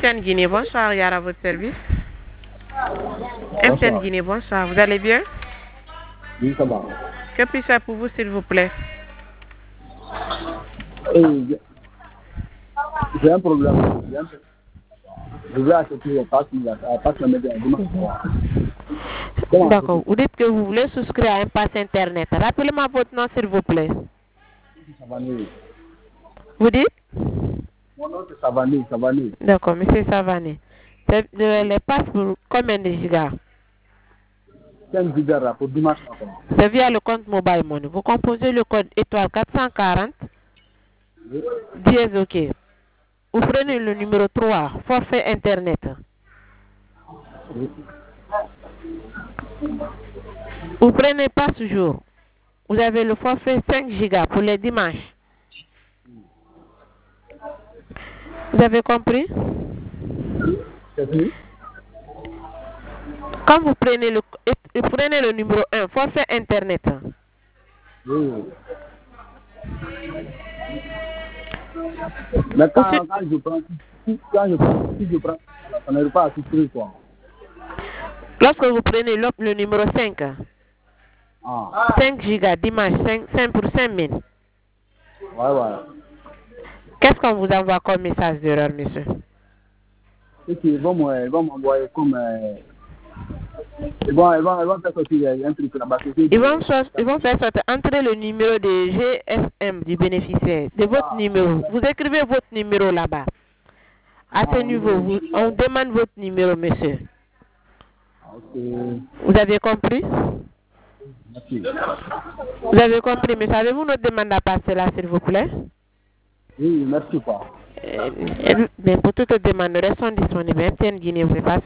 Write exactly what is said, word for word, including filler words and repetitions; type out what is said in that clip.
M T N Guinée, bonsoir, Yara, à votre service. M T N Guinée, bonsoir, vous allez bien? Oui, ça va. Que puis-je faire pour vous, s'il vous plaît? Hey, j'ai un problème. J'ai un problème. Je voulais acheter le pass, mais la passe me met dimanche soir. D'accord. Vous dites que vous voulez souscrire à un pass Internet. Rappelez-moi votre nom, s'il vous plaît. Savané. Vous dites? Mon nom, c'est Savané. Savané. D'accord, monsieur Savané. C'est de- les passes pour combien de gigas? cinq gigas pour dimanche matin. C'est via le compte Mobile Money. Vous composez le code étoile quatre cent quarante, Oui. dièse OK. Vous prenez le numéro trois, forfait Internet. Oui. Vous prenez pas toujours. Vous avez le forfait cinq gigas pour les dimanches. Vous avez compris? C'est fini? Quand vous prenez le, vous prenez le numéro un, forfait Internet. Oui. Mais quand, Ensuite, quand je prends, si, quand je prends, si je prends, ça n'arrive pas à souscrire quoi. lorsque vous prenez le, le numéro cinq, Ah. cinq gigas dimanche, cinq, cinq pour cinq mille. Ouais, ouais. Qu'est-ce qu'on vous envoie comme message d'erreur, monsieur? Et puis, ils vont me- ils vont m'envoyer comme. Euh, ils, vont, ils, vont, ils vont faire sortir un truc là-bas. Ils vont, so- ils vont faire sortir, entrer le numéro de G S M du bénéficiaire, de votre numéro. Vous écrivez votre numéro là-bas. À ce niveau, vous, on demande votre numéro, monsieur. Ok. Vous avez compris? Merci. Vous avez compris, mais avez-vous notre demande à passer là, s'il vous plaît? Oui, merci quoi. Euh, mais pour toute demande, restons disponibles. M T N Guinée, vous passez.